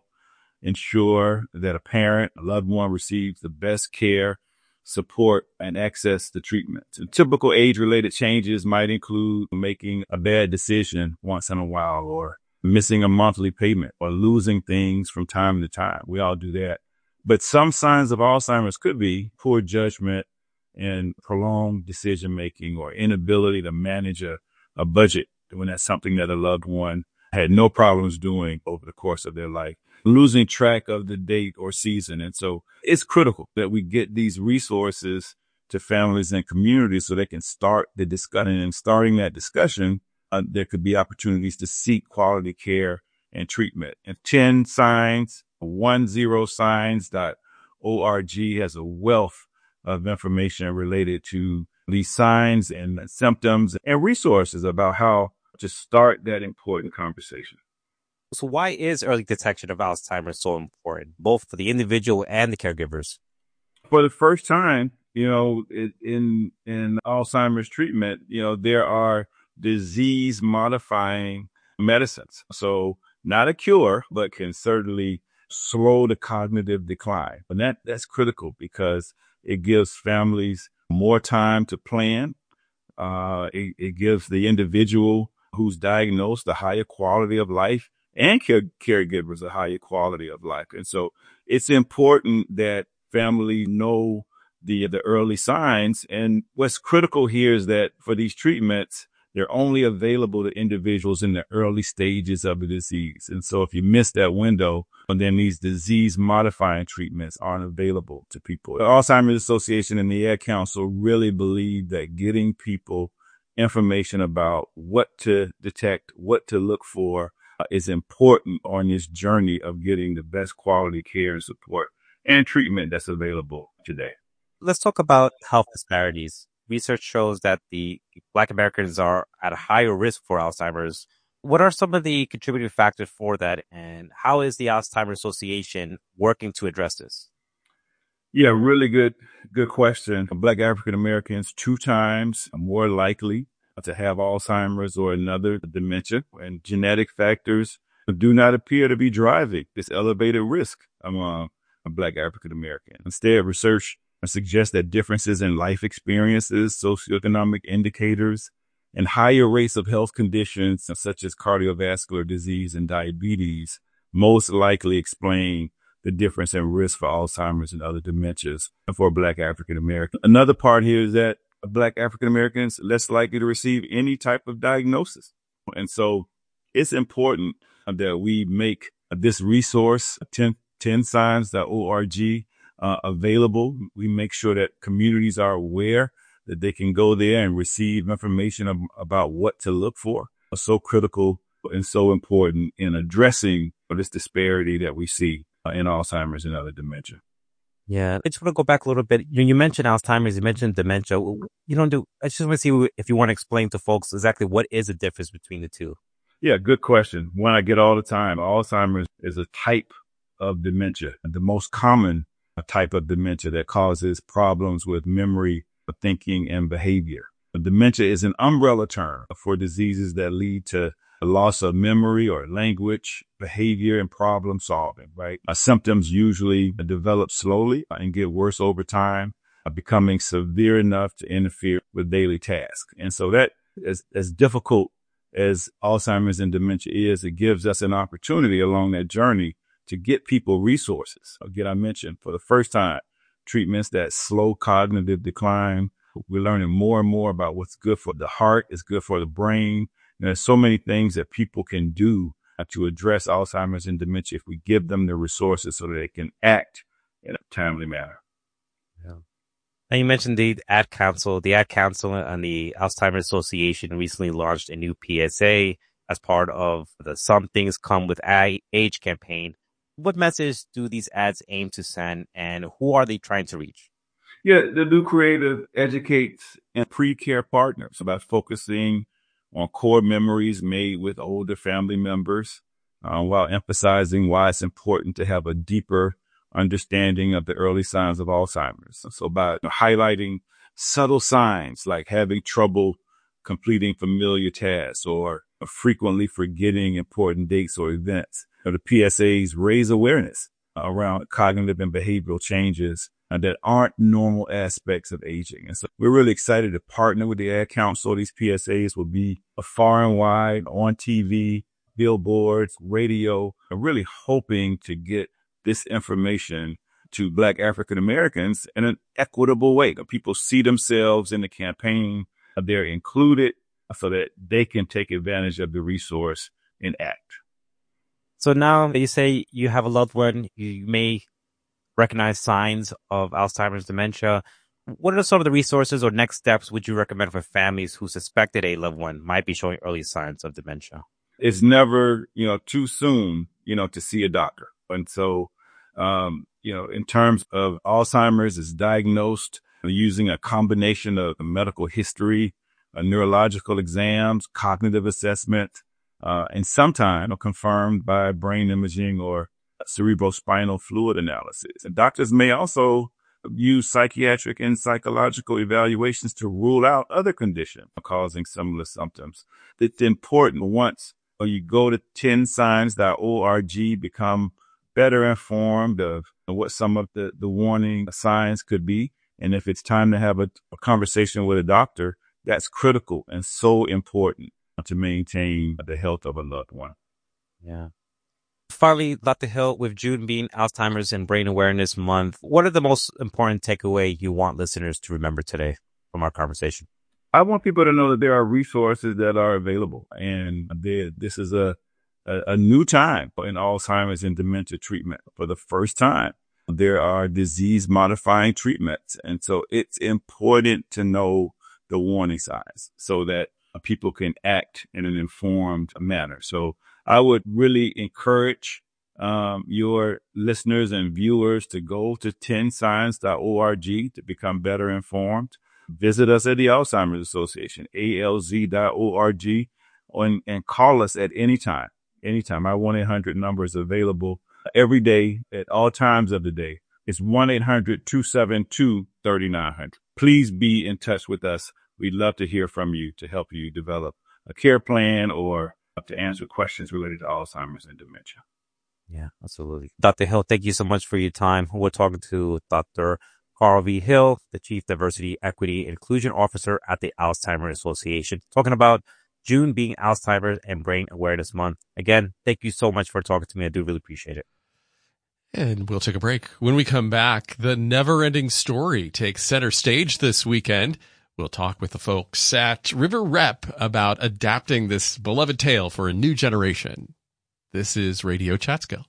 ensure that a parent, a loved one receives the best care, support, and access to treatment. And typical age-related changes might include making a bad decision once in a while, or missing a monthly payment, or losing things from time to time. We all do that. But some signs of Alzheimer's could be poor judgment and prolonged decision-making, or inability to manage a budget when that's something that a loved one had no problems doing over the course of their life. Losing track of the date or season. And so it's critical that we get these resources to families and communities so they can start the discussion. And starting that discussion, there could be opportunities to seek quality care and treatment. And 10 Signs, 10signs.org has a wealth of information related to these signs and symptoms and resources about how to start that important conversation. So why is early detection of Alzheimer's so important, both for the individual and the caregivers? For the first time, in Alzheimer's treatment, there are disease-modifying medicines. So not a cure, but can certainly slow the cognitive decline. And that's critical because it gives families more time to plan. It gives the individual who's diagnosed a higher quality of life, and caregivers a higher quality of life. And so it's important that families know the early signs. And what's critical here is that for these treatments, they're only available to individuals in the early stages of the disease. And so if you miss that window, then these disease-modifying treatments aren't available to people. The Alzheimer's Association and the Ad Council really believe that getting people information about what to detect, what to look for, is important on this journey of getting the best quality care and support and treatment that's available today. Let's talk about health disparities. Research shows that the Black Americans are at a higher risk for Alzheimer's. What are some of the contributing factors for that, and how is the Alzheimer's Association working to address this? Yeah, really good question. Black African Americans 2 times more likely to have Alzheimer's or another dementia, and genetic factors do not appear to be driving this elevated risk among Black African Americans. Instead, research suggests that differences in life experiences, socioeconomic indicators, and higher rates of health conditions such as cardiovascular disease and diabetes most likely explain the difference in risk for Alzheimer's and other dementias for Black African Americans. Another part here is that Black African Americans are less likely to receive any type of diagnosis. And so it's important that we make this resource, 10signs.org, available. We make sure that communities are aware that they can go there and receive information about what to look for. It's so critical and so important in addressing this disparity that we see in Alzheimer's and other dementia. Yeah, I just want to go back a little bit. You mentioned Alzheimer's, you mentioned dementia. I just want to see if you want to explain to folks exactly what is the difference between the two. Yeah, good question. One I get all the time. Alzheimer's is a type of dementia, the most common type of dementia that causes problems with memory, thinking, and behavior. Dementia is an umbrella term for diseases that lead to a loss of memory or language, behavior, and problem solving, right? Symptoms usually develop slowly and get worse over time, becoming severe enough to interfere with daily tasks. And so that, as difficult as Alzheimer's and dementia is, it gives us an opportunity along that journey to get people resources. Again, I mentioned for the first time, treatments that slow cognitive decline. We're learning more and more about what's good for the heart, it's good for the brain. And there's so many things that people can do to address Alzheimer's and dementia if we give them the resources so that they can act in a timely manner. Yeah. And you mentioned the Ad Council. The Ad Council and the Alzheimer's Association recently launched a new PSA as part of the Some Things Come with Age campaign. What message do these ads aim to send, and who are they trying to reach? Yeah, the new creative educates and pre-care partners about focusing on core memories made with older family members, while emphasizing why it's important to have a deeper understanding of the early signs of Alzheimer's. So by highlighting subtle signs like having trouble completing familiar tasks or frequently forgetting important dates or events, the PSAs raise awareness around cognitive and behavioral changes that aren't normal aspects of aging. And so we're really excited to partner with the Ad Council. These PSAs will be far and wide on TV, billboards, radio, and really hoping to get this information to Black African Americans in an equitable way. People see themselves in the campaign, they're included so that they can take advantage of the resource and act. So now you say you have a loved one, you may recognize signs of Alzheimer's dementia. What are some of the resources or next steps would you recommend for families who suspected a loved one might be showing early signs of dementia? It's never, too soon, to see a doctor. And so, in terms of Alzheimer's, it's diagnosed using a combination of medical history, neurological exams, cognitive assessment, and sometimes confirmed by brain imaging or cerebrospinal fluid analysis. And doctors may also use psychiatric and psychological evaluations to rule out other conditions causing similar symptoms. It's important once you go to 10signs.org, become better informed of what some of the warning signs could be. And if it's time to have a conversation with a doctor, that's critical and so important to maintain the health of a loved one. Yeah. Finally, Dr. Hill, with June being Alzheimer's and Brain Awareness Month, what are the most important takeaway you want listeners to remember today from our conversation? I want people to know that there are resources that are available. And this is a new time in Alzheimer's and dementia treatment. For the first time, there are disease-modifying treatments. And so it's important to know the warning signs so that people can act in an informed manner. So I would really encourage your listeners and viewers to go to 10signs.org to become better informed. Visit us at the Alzheimer's Association, alz.org, and call us at any time. Anytime. Our 1-800 number is available every day at all times of the day. It's 1-800-272-3900. Please be in touch with us. We'd love to hear from you to help you develop a care plan or to answer questions related to Alzheimer's and dementia. Yeah, absolutely. Dr. Hill, thank you so much for your time. We're talking to Dr. Carl V. Hill, the Chief Diversity, Equity, Inclusion Officer at the Alzheimer's Association, talking about June being Alzheimer's and Brain Awareness Month. Again, thank you so much for talking to me. I do really appreciate it. And we'll take a break. When we come back, the never-ending story takes center stage this weekend. We'll talk with the folks at River Rep about adapting this beloved tale for a new generation. This is Radio Chatskill.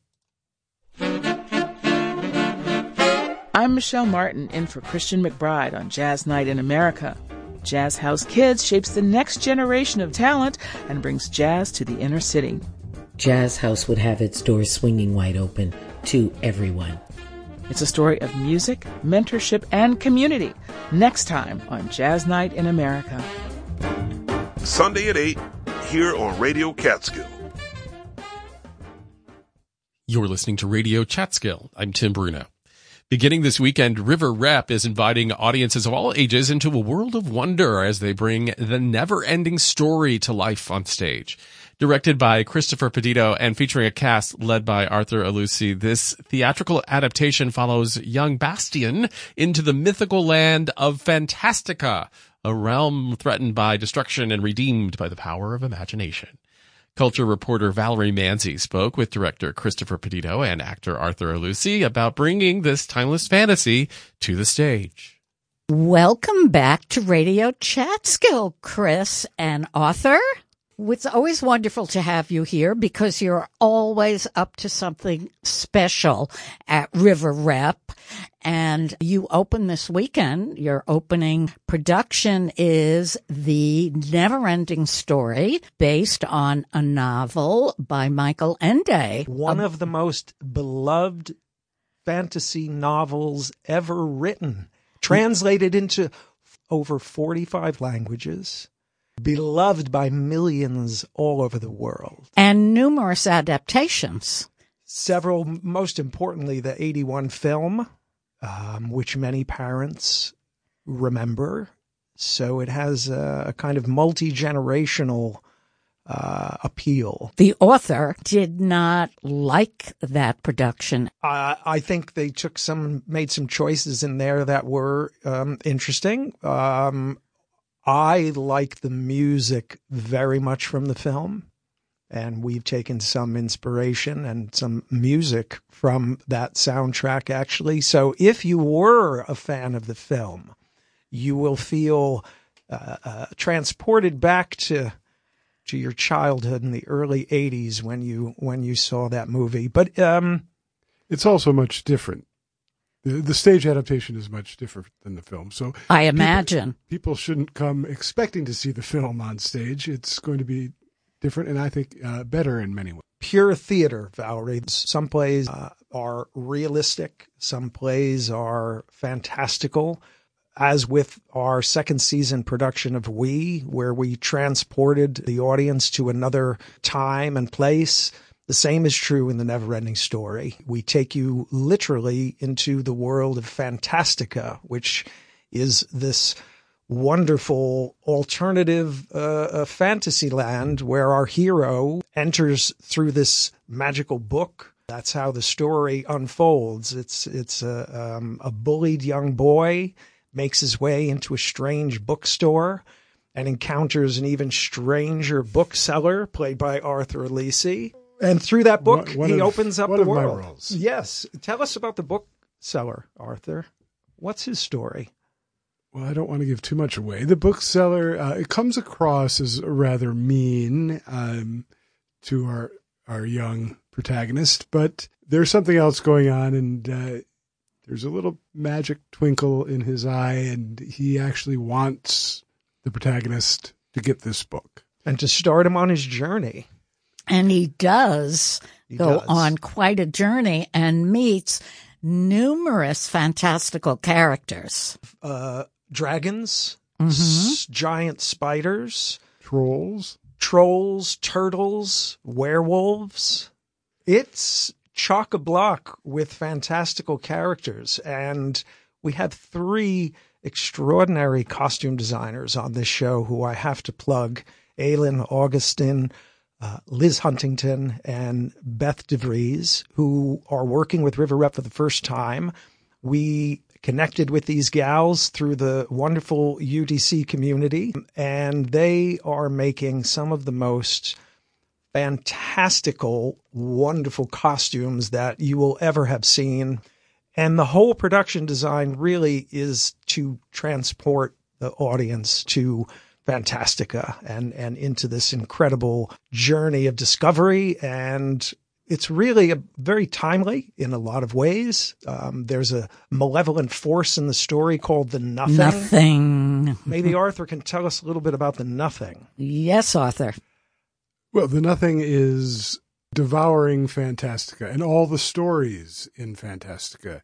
I'm Michelle Martin, in for Christian McBride on Jazz Night in America. Jazz House Kids shapes the next generation of talent and brings jazz to the inner city. Jazz House would have its doors swinging wide open to everyone. It's a story of music, mentorship, and community. Next time on Jazz Night in America. Sunday at 8, here on Radio Catskill. You're listening to Radio Chatskill. I'm Tim Bruno. Beginning this weekend, River Rep is inviting audiences of all ages into a world of wonder as they bring the never-ending story to life on stage. Directed by Christopher Petito and featuring a cast led by Arthur Alusi, this theatrical adaptation follows young Bastian into the mythical land of Fantastica, a realm threatened by destruction and redeemed by the power of imagination. Culture reporter Valerie Manzi spoke with director Christopher Petito and actor Arthur Alusi about bringing this timeless fantasy to the stage. Welcome back to Radio Chatskill, Chris and Arthur. It's always wonderful to have you here because you're always up to something special at River Rep. And you open this weekend. Your opening production is The Never-Ending Story, based on a novel by Michael Ende. One of the most beloved fantasy novels ever written, translated into over 45 languages. Beloved by millions all over the world. And numerous adaptations. Several, most importantly, the 81 film, which many parents remember. So it has a kind of multi-generational appeal. The author did not like that production. I think they made some choices in there that were interesting. I like the music very much from the film, and we've taken some inspiration and some music from that soundtrack, actually. So if you were a fan of the film, you will feel transported back to your childhood in the early 80s when you saw that movie. But it's also much different. The stage adaptation is much different than the film. So I imagine people shouldn't come expecting to see the film on stage. It's going to be different and I think better in many ways. Pure theater, Valerie. Some plays are realistic. Some plays are fantastical. As with our second season production of We, where we transported the audience to another time and place. The same is true in The Never-Ending Story. We take you literally into the world of Fantastica, which is this wonderful alternative fantasy land where our hero enters through this magical book. That's how the story unfolds. It's a bullied young boy makes his way into a strange bookstore and encounters an even stranger bookseller played by Arthur Alusi. And through that book, he opens up the world. My roles. Yes. Tell us about the bookseller, Arthur. What's his story? well, I don't want to give too much away. The bookseller, it comes across as rather mean to our young protagonist, but there's something else going on, and there's a little magic twinkle in his eye, and he actually wants the protagonist to get this book. And to start him on his journey. And he does go on quite a journey and meets numerous fantastical characters. Dragons, giant spiders, trolls, turtles, werewolves. It's chock-a-block with fantastical characters. And we have 3 extraordinary costume designers on this show who I have to plug: Aylin Augustin, Liz Huntington, and Beth DeVries, who are working with River Rep for the first time. We connected with these gals through the wonderful UDC community, and they are making some of the most fantastical, wonderful costumes that you will ever have seen. And the whole production design really is to transport the audience to Fantastica and into this incredible journey of discovery. And it's really very timely in a lot of ways. There's a malevolent force in the story called the Nothing. Nothing. Maybe Arthur can tell us a little bit about the Nothing. Yes, Arthur. Well, the Nothing is devouring Fantastica and all the stories in Fantastica.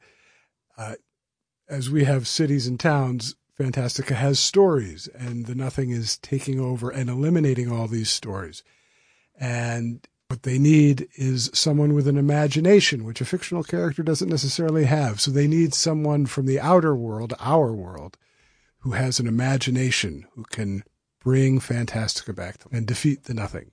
As we have cities and towns, Fantastica has stories, and the Nothing is taking over and eliminating all these stories. And what they need is someone with an imagination, which a fictional character doesn't necessarily have. So they need someone from the outer world, our world, who has an imagination, who can bring Fantastica back to and defeat the Nothing.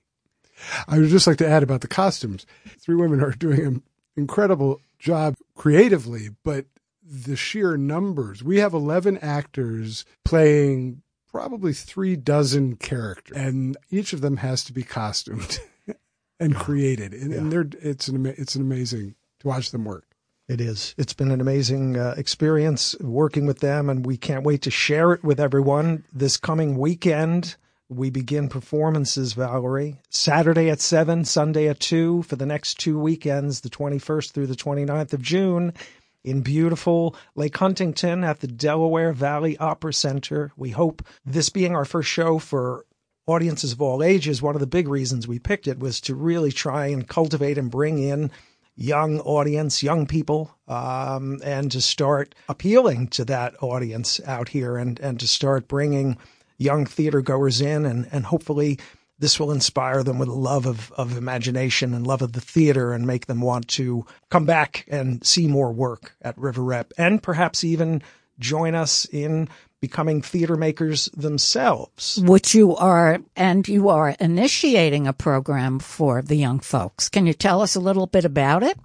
I would just like to add about the costumes. 3 women are doing an incredible job creatively, but the sheer numbers. We have 11 actors playing probably 36 characters, and each of them has to be costumed and created. And it's an amazing to watch them work. It is. It's been an amazing experience working with them, and we can't wait to share it with everyone. This coming weekend, we begin performances, Valerie. Saturday at 7, Sunday at 2 for the next 2 weekends, the 21st through the 29th of June. In beautiful Lake Huntington at the Delaware Valley Opera Center. We hope this being our first show for audiences of all ages, one of the big reasons we picked it was to really try and cultivate and bring in young audience, young people, and to start appealing to that audience out here and to start bringing young theater goers in and hopefully this will inspire them with a love of imagination and love of the theater and make them want to come back and see more work at River Rep and perhaps even join us in becoming theater makers themselves. Which you are, and you are initiating a program for the young folks. Can you tell us a little bit about it?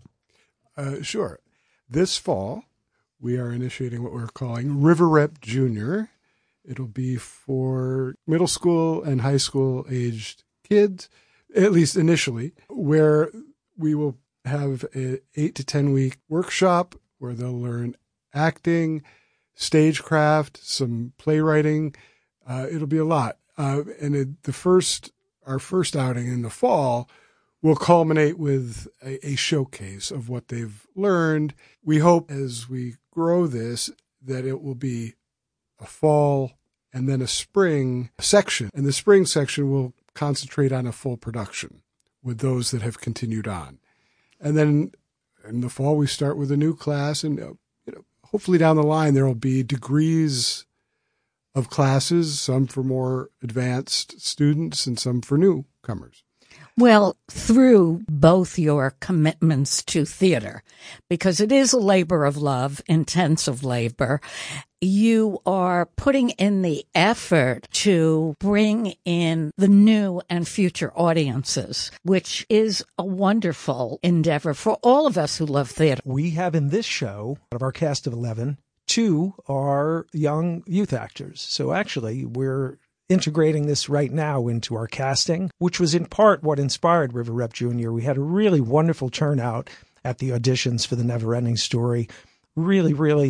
Sure. This fall, we are initiating what we're calling River Rep Junior. It'll be for middle school and high school aged kids, at least initially, where we will have an 8 to 10 week workshop where they'll learn acting, stagecraft, some playwriting. It'll be a lot. And our first outing in the fall will culminate with a showcase of what they've learned. We hope as we grow this that it will be a fall and then a spring section. And the spring section will concentrate on a full production with those that have continued on. And then in the fall, we start with a new class. And hopefully down the line, there will be degrees of classes, some for more advanced students and some for newcomers. Well, through both your commitments to theater, because it is a labor of love, intensive labor, you are putting in the effort to bring in the new and future audiences, which is a wonderful endeavor for all of us who love theater. We have in this show, out of our cast of 11, 2 are young youth actors. So actually, we're integrating this right now into our casting, which was in part what inspired River Rep Junior. We had a really wonderful turnout at the auditions for The Never Ending Story. Really, really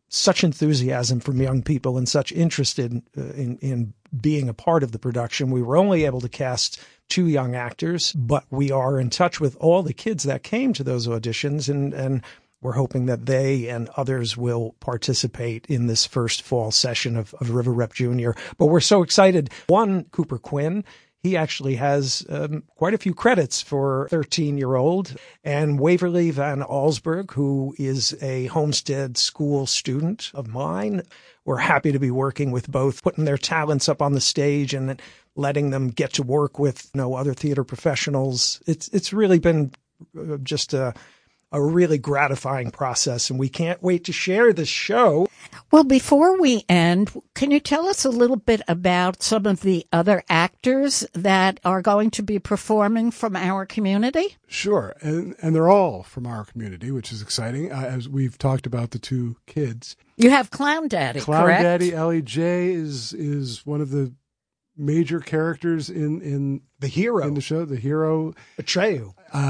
such enthusiasm from young people and such interest in being a part of the production. We were only able to cast 2 young actors, but we are in touch with all the kids that came to those auditions, and we're hoping that they and others will participate in this first fall session of River Rep Jr. But we're so excited. One, Cooper Quinn, he actually has quite a few credits for 13-year-old. And Waverly Van Allsburg, who is a Homestead School student of mine. We're happy to be working with both, putting their talents up on the stage and letting them get to work with other theater professionals. It's really been just a really gratifying process, and we can't wait to share this show. Well, before we end, can you tell us a little bit about some of the other actors that are going to be performing from our community? Sure, and they're all from our community, which is exciting. As we've talked about the 2 kids. You have Clown Daddy, correct? Daddy, Ellie J, is one of the major characters in the hero in the show, the hero Atreyu.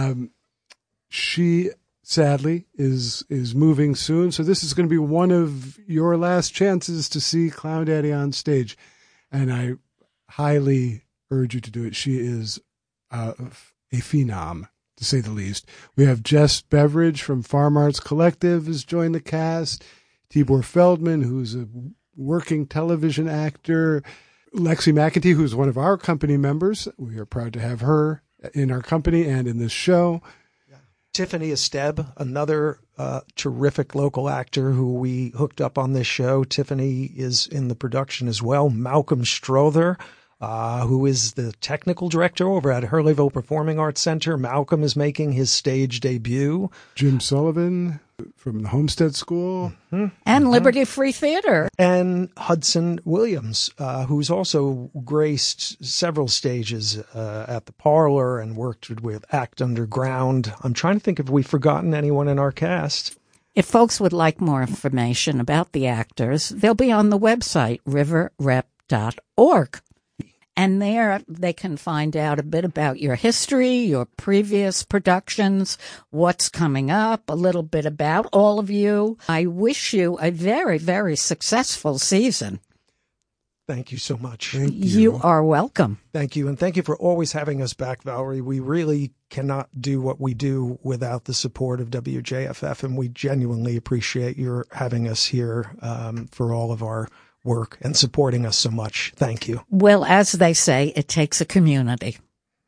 She sadly is moving soon, so this is going to be one of your last chances to see Clown Daddy on stage, and I highly urge you to do it. She is a phenom, to say the least. We have Jess Beveridge from Farm Arts Collective has joined the cast. Tibor Feldman, who's a working television actor. Lexi McEntee, who's one of our company members. We are proud to have her in our company and in this show. Tiffany Esteb, another terrific local actor who we hooked up on this show. Tiffany is in the production as well. Malcolm Strother, who is the technical director over at Hurleyville Performing Arts Center. Malcolm is making his stage debut. Jim Sullivan from the Homestead School. And Liberty Free Theater. And Hudson Williams, who's also graced several stages at the Parlor and worked with Act Underground. I'm trying to think if we've forgotten anyone in our cast. If folks would like more information about the actors, they'll be on the website, riverrep.org. And there they can find out a bit about your history, your previous productions, what's coming up, a little bit about all of you. I wish you a very, very successful season. Thank you so much. Thank you. You are welcome. Thank you. And thank you for always having us back, Valerie. We really cannot do what we do without the support of WJFF, and we genuinely appreciate your having us here for all of our work and supporting us so much. Thank you. Well, as they say, it takes a community.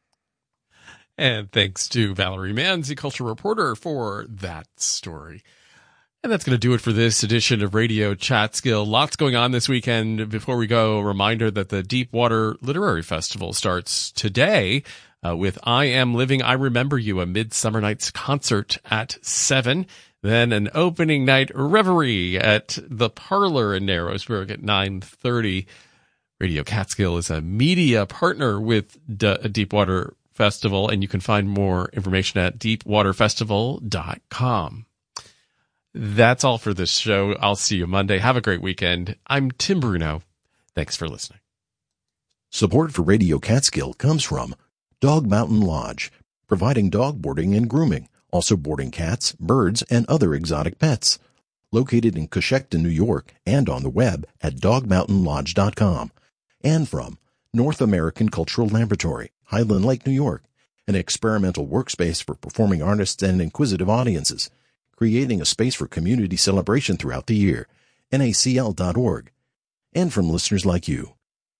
And thanks to Valerie Manzi, culture reporter, for that story. And that's going to do it for this edition of Radio Chatskill. Lots going on this weekend. Before we go, a reminder that the Deepwater Literary Festival starts today with I Am Living, I Remember You, a Midsummer Night's concert at 7. Then an opening night reverie at the Parlor in Narrowsburg at 9:30. Radio Catskill is a media partner with Deepwater Festival, and you can find more information at deepwaterfestival.com. That's all for this show. I'll see you Monday. Have a great weekend. I'm Tim Bruno. Thanks for listening. Support for Radio Catskill comes from Dog Mountain Lodge, providing dog boarding and grooming. Also boarding cats, birds, and other exotic pets. Located in Coshecton, New York, and on the web at dogmountainlodge.com. And from North American Cultural Laboratory, Highland Lake, New York, an experimental workspace for performing artists and inquisitive audiences, creating a space for community celebration throughout the year, nacl.org. And from listeners like you.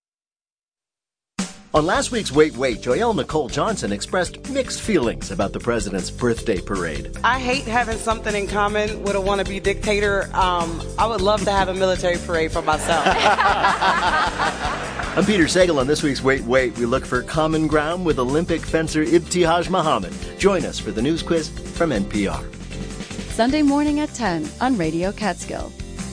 On last week's Wait, Joelle Nicole Johnson expressed mixed feelings about the president's birthday parade. I hate having something in common with a wannabe dictator. I would love to have a military parade for myself. I'm Peter Sagal. On this week's Wait, we look for common ground with Olympic fencer Ibtihaj Muhammad. Join us for the news quiz from NPR. Sunday morning at 10 on Radio Catskill.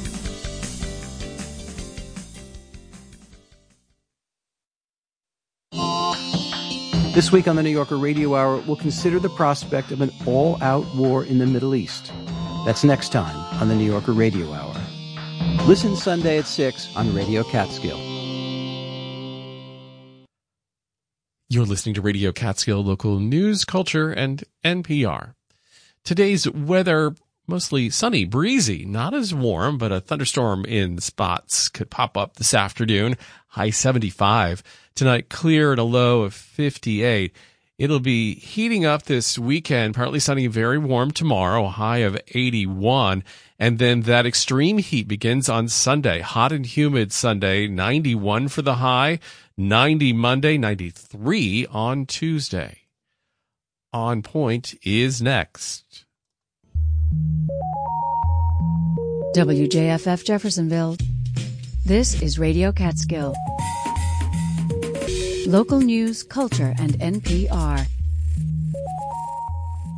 This week on the New Yorker Radio Hour, we'll consider the prospect of an all-out war in the Middle East. That's next time on the New Yorker Radio Hour. Listen Sunday at 6 on Radio Catskill. You're listening to Radio Catskill, local news, culture, and NPR. Today's weather mostly sunny, breezy, not as warm, but a thunderstorm in spots could pop up this afternoon. High 75. Tonight, clear at a low of 58. It'll be heating up this weekend, partly sunny, very warm tomorrow, a high of 81. And then that extreme heat begins on Sunday. Hot and humid Sunday, 91 for the high, 90 Monday, 93 on Tuesday. On Point is next. WJFF Jeffersonville. This is Radio Catskill. Local news, culture, and NPR.